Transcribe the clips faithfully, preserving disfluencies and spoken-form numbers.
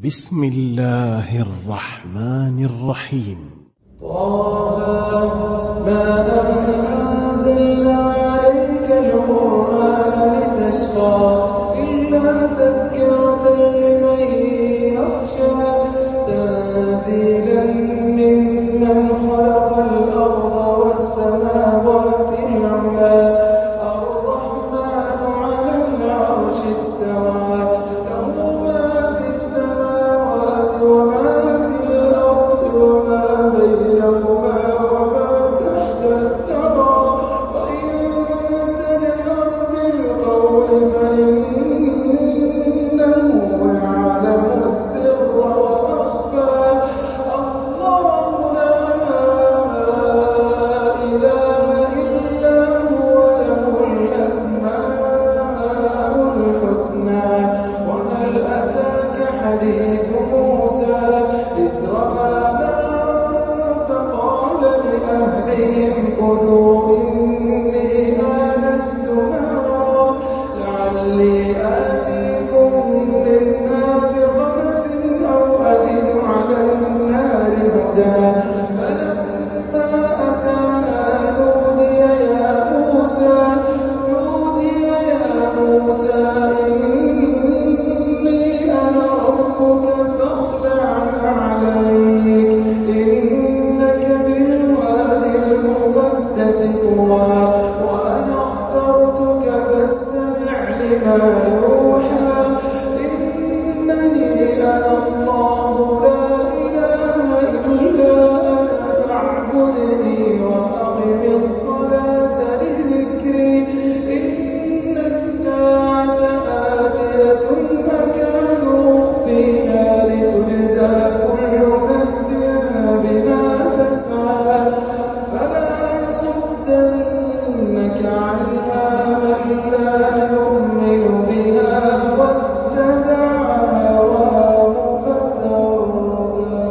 بسم الله الرحمن الرحيم. طه ما أنزلنا عليك القرآن لتشقى إلا تذكرة لمن يخشى تنزيلا ممن خلق الأرض والسماوات العلى الرحمن على العرش استوى له ما في السماوات وما في الأرض وما بينهما وما تحت الثرى وإن تجهر بالقول فإنه يعلم السر وأخفى الله لا إله إلا هو له الأسماء الحسنى وهل أتاك حديث موسى إذ رأى نارا فقال لأهلهم كثوا إني آنست نارا لعلي آتيكم منها بقبس أو أجد على النار هدى فلما أتاها نودي يا موسى نودي يا موسى إني أنا ربك فاخلع عليك إنك بالوادي المقدس طوى وأنا اخترتك فاستمع لما يوحى إنني أنا الله لا إله إلا أنا فاعبدني وأقم الصلاة لذكري إن الساعة آتية أكاد أخفيها لتجزى كل نفس بما تسعى فلا يصدنك عنها من لا يؤمن بها واتبع هواه فتردى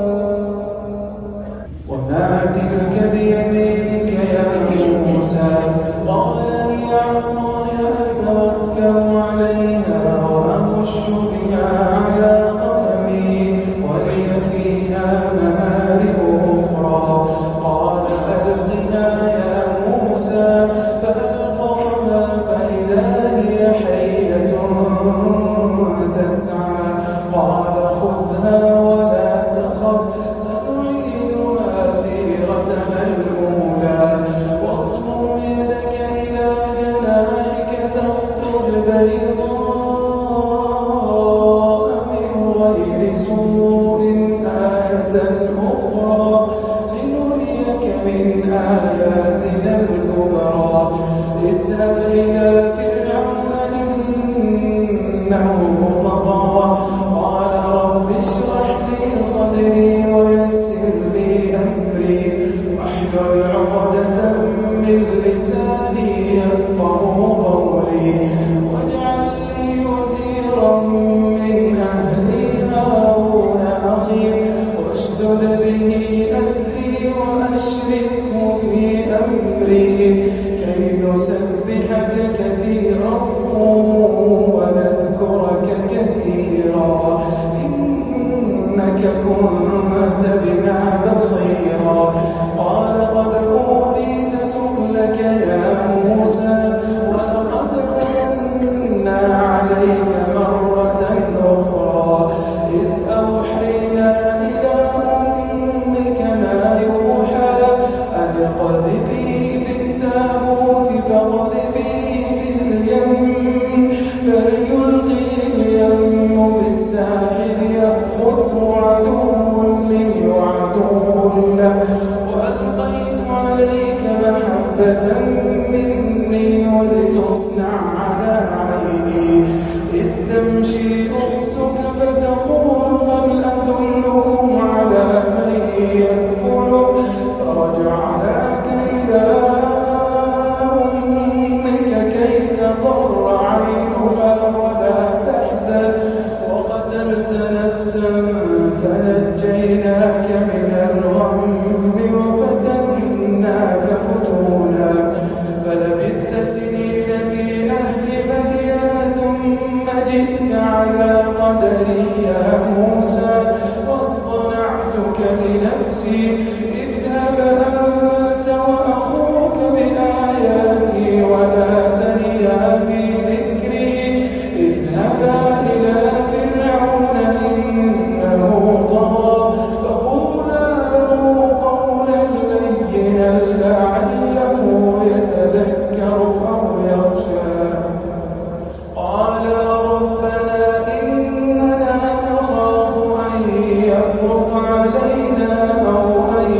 وما تلك بيمينك يا موسى قال هي عصاي أتوكل عليها وأهش بها على غنمي ولي فيها مآرب أخرى قال ألقها يا موسى فألقاها فإذا هي حية تسعى قال خذها ولا تخف سنعيدها سيرتها الأولى واضمم يدك إلى جناحك تخرج بيضاء من غير سوء آية أخرى لنريك من آياتنا الكبرى اذهب إلى فرعون إنه طغى قال رب اشرح لي صدري ويسر لي أمري واحلل عقدة من لساني يفقهوا قولي واجعل لي وزيرا من أهلي هارون أخي واشدد به أزري وأشركه في أمري كي نسبحك كثيرا ونذكرك كثيرا إنك كنت بنا بصيرا قال قد أوتيت سؤلك يا موسى ولقد مننا عليك مرة أخرى إذ أوحينا إلى أمك ما يوحى أن اقذفيه في التابوت فاقذفيه في اليم فليلقه اليم بالساحل يأخذه عدو لي وعدو له وألقيت عليك محبة مني ولتصنع على عيني إذ تمشي أختك فتقول هل أدلكم على من يكفله فرجعناك إلى أمك كي تقر عينها ولا تحزن وقتلت نفسا فنجيناك من الغم وفتناك فتونا فلبثت سنين في أهل مدين ثم جئت على قدري يا موسى اذهب أنت وأخوك بآياتي ولا تنيا في ذكري اذهبا إلى فرعون إنه طغى فقولا له قولا لينا لعله يتذكر أو يخشى قالا ربنا إننا نخاف أن يفرط علينا أو أن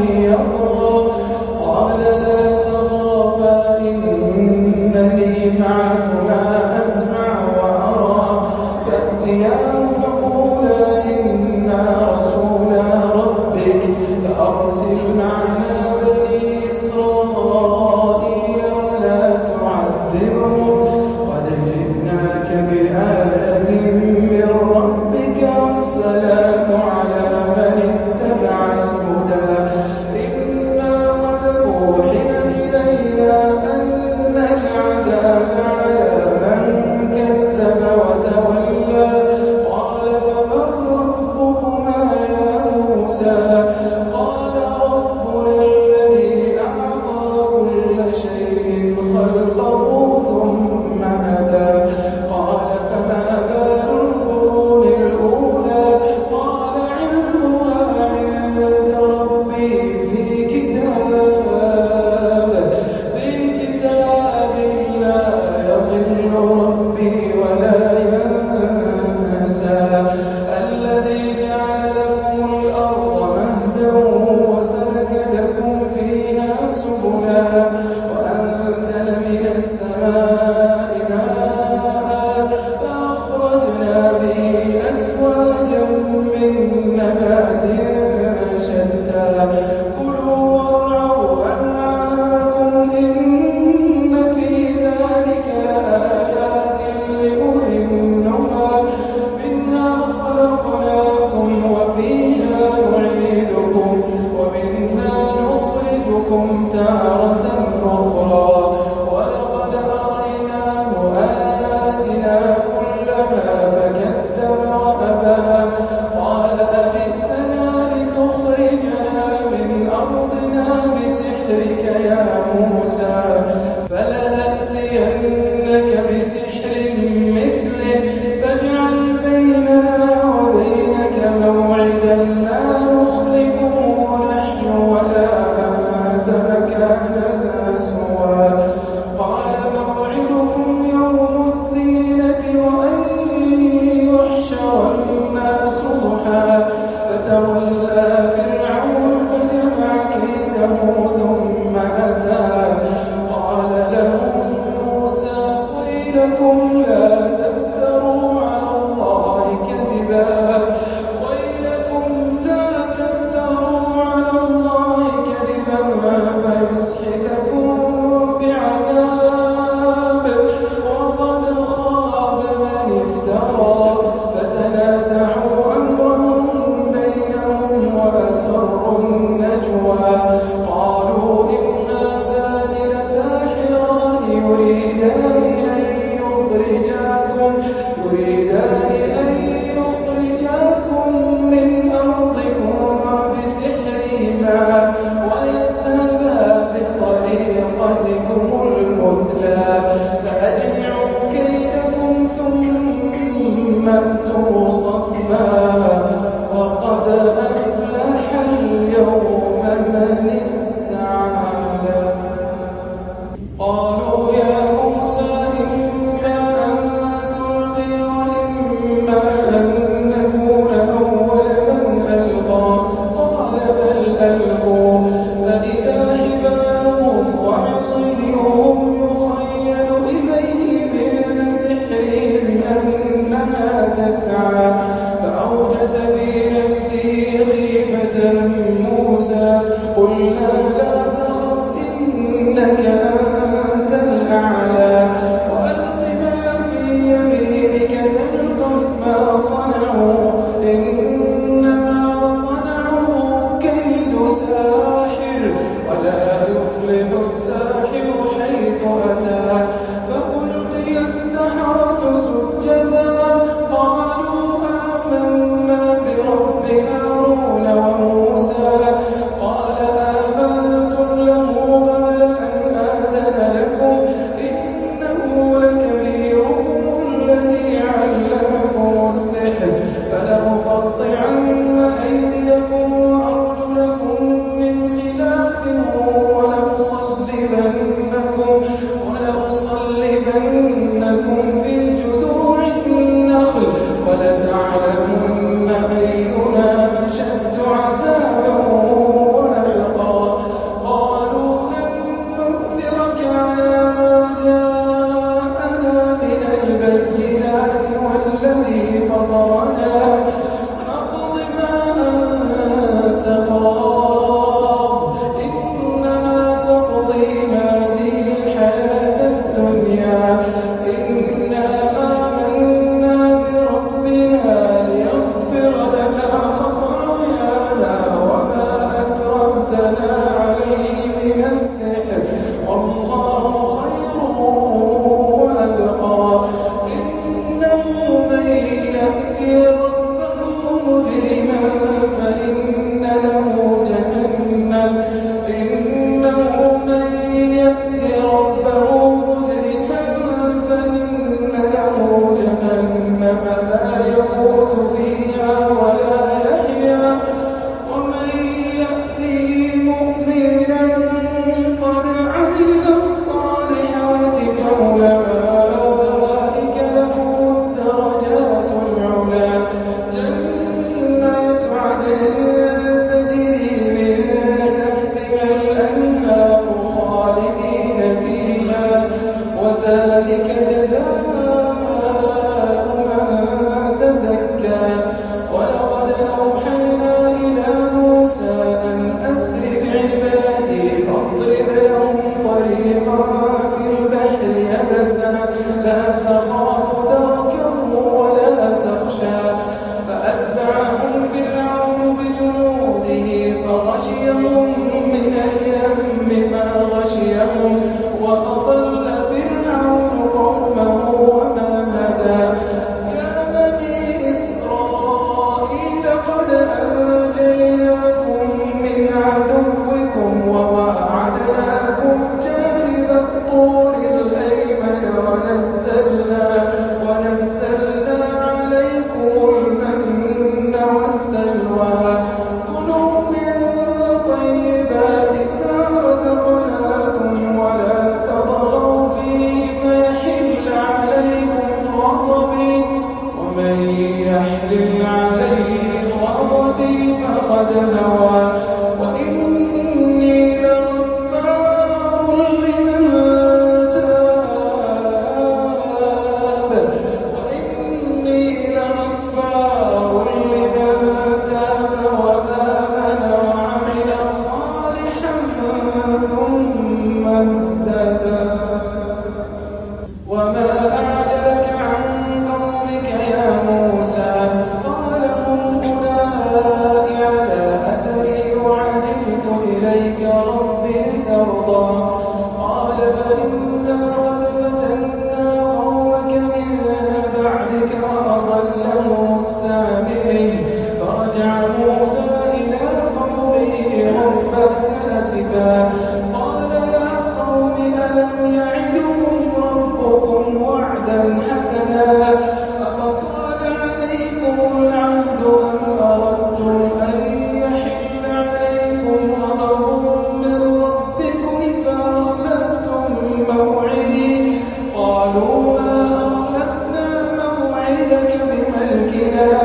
فرجع موسى إلى قومه غضبان أسفا قال يا قوم ألم يعدكم ربكم وعدا حسنا أفطال عليكم العهد أم أردتم أن يحل عليكم غضب من ربكم فأخلفتم موعدي قالوا ما أخلفنا موعدك بملكنا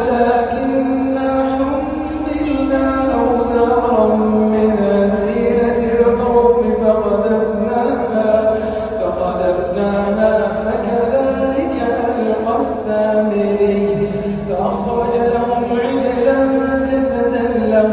ولكننا حملنا أوزارا من زينة القوم فقذفناها فقذفناها فكذلك ألقى السامري فأخرج لهم عجلا جسدا له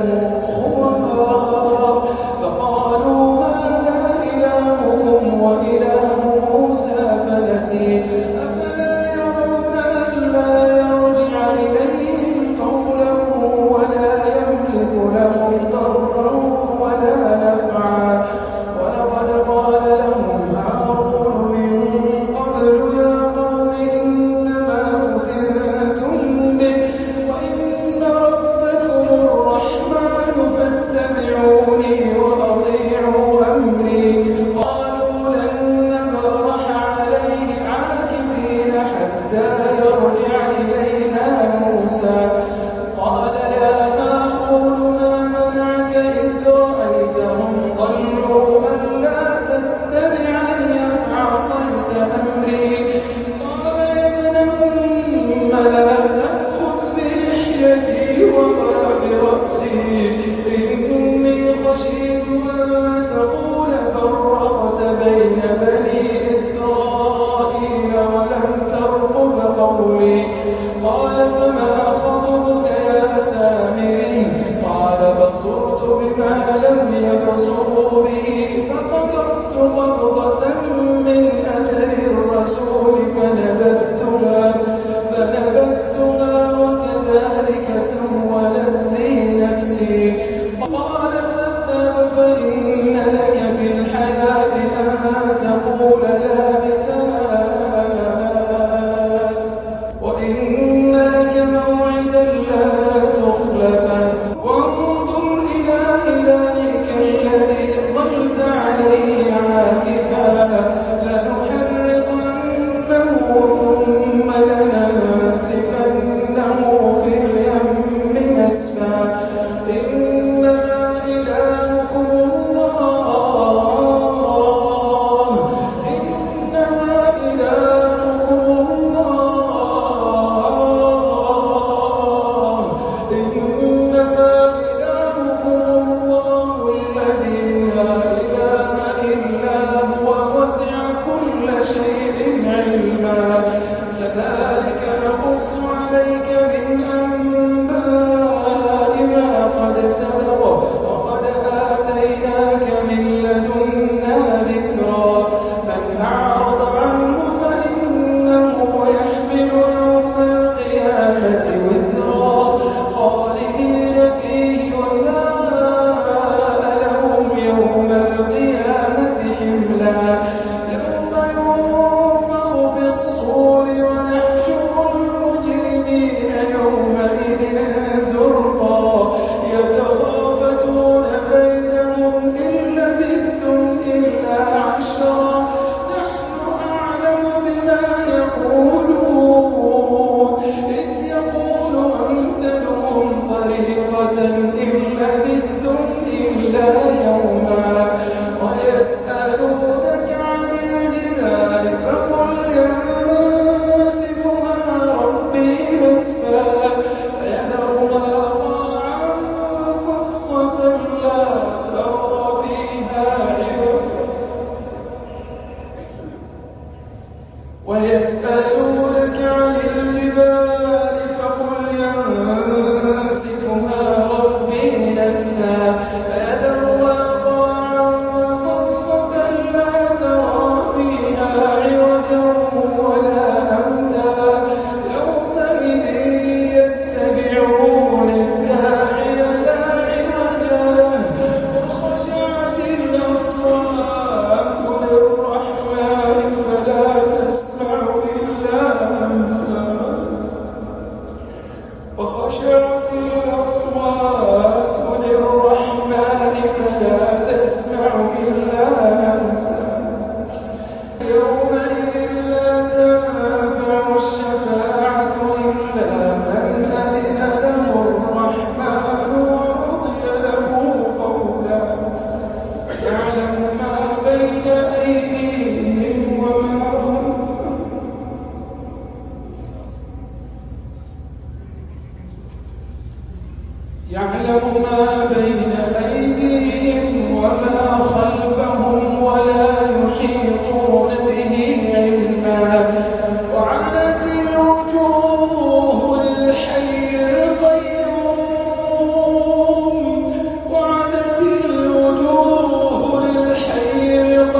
خوار فقالوا هذا إلهكم وإله موسى فنسي أفلا يرون ألا يرجع إليهم قولا ولا يملك لهم ضرا ولا نفعا ولقد قال لهم هارون من قبل يا قوم إنما فتنتم به وإن ربكم الرحمن فاتبعوني وأطيعوا أمري قالوا لن نبرح عليه عاكفين حتى يرجع إلينا موسى قال يا هارون ما منعك إذ رأيتهم ضلوا ألا تتبعني أفعصيت أمري قال يا ابن أم لا تأخذ بلحيتي ولا برأسي إني خشيت أن تقول فرقت بين بني إسرائيل ولم ترقب قولي قال فما خطبك يا سامري قال بصرت بما لم يبصروا به فقبضت قبضة من أثر الرسول فنبذتها فنبذتها وكذلك سولت لي نفسي قال فاذهب فإن لك في الحياة أن تقول لا مساس وإن لك موعدا لا تخلفه وانظر إلى إلهك الذي ظلت عليه عاكفا لنحرقنه ثم لننسفنه في اليم نسفا إنما إلهكم الله إنما إلهكم الله إنما إلهكم الله الذي لا إله إلا هو وسع كل شيء علما كذلك نقص عليك من أنباء ما قد سبق وقد آتيناك من لدنا ذكرا من أعرض عنه فإنه يحمل يوم القيامة وزرا خالدين فيه وساء لهم يوم القيامة حملا يوم ينفخ في الصور ونحشر المجرمين يومئذ زرقا يتخافتون بينهم إن لبثتم إلا عشرا نحن أعلم بما يقولون إذ يقول أمثلهم طريقة إن لبثتم إلا يوما ويسألونك عن الجبال فقل ينسفها ربي نسفا فيذرها قاعا صفصفا لا ترى فيها عوجا ويسألونك عن الجبال فقل ينسفها ربي نسفا فيذرها يعلم ما بين أيديهم وما خلفهم ولا يحيطون به علما وعنت الوجوه للحي القيوم وعنت الوجوه للحي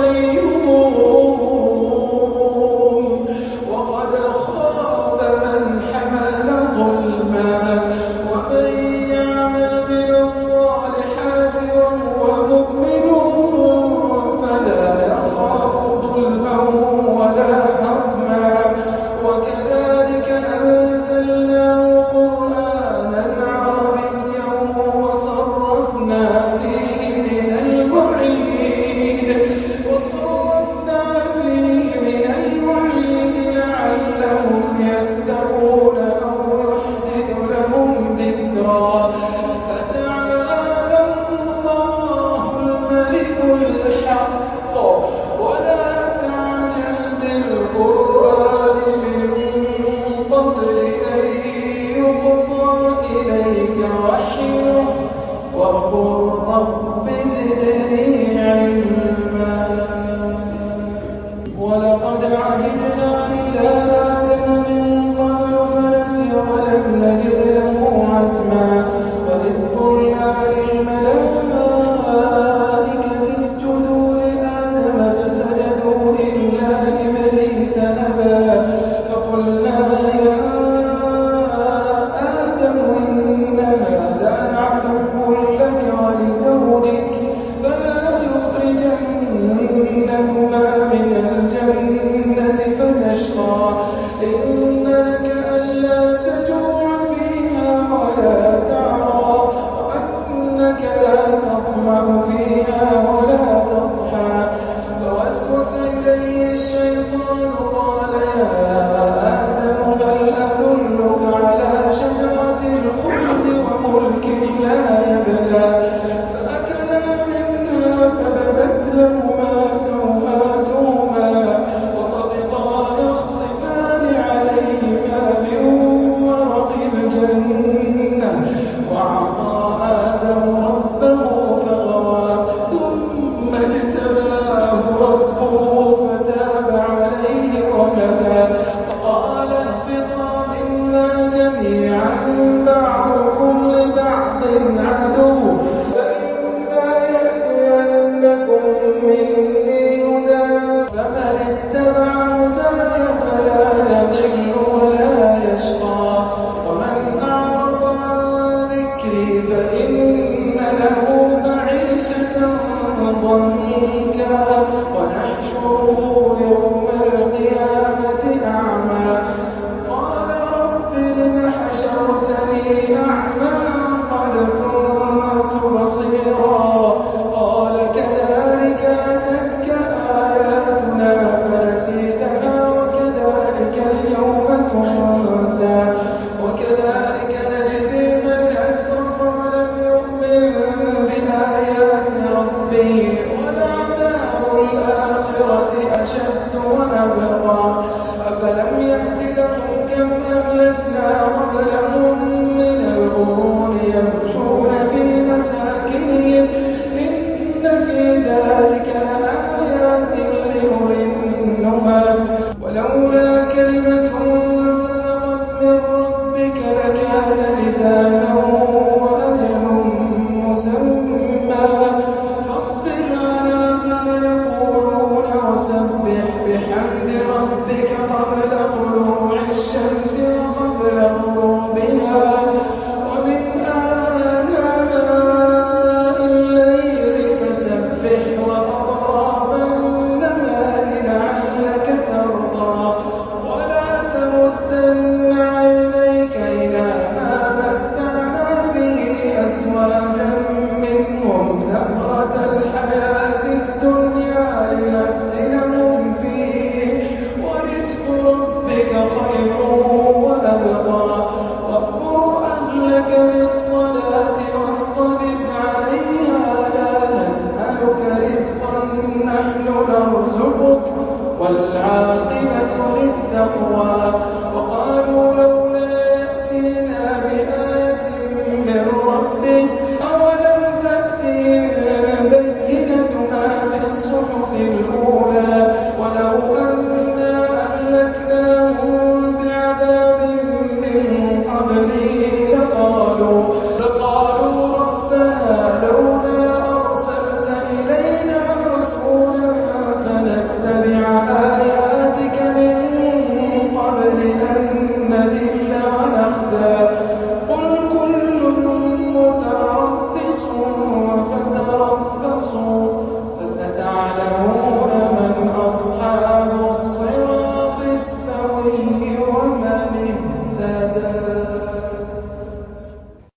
القيوم وقد خاب من حمل ظلما ومن يعمل من الصالحات وهو مؤمن فلا يخاف ظلما ولا هضما وكذلك أنزلناه قرآنا عربيا وصرفنا فيه من الوعيد وصرفنا فيه من الوعيد لعلهم يتقون أو يحدث لهم ذكرا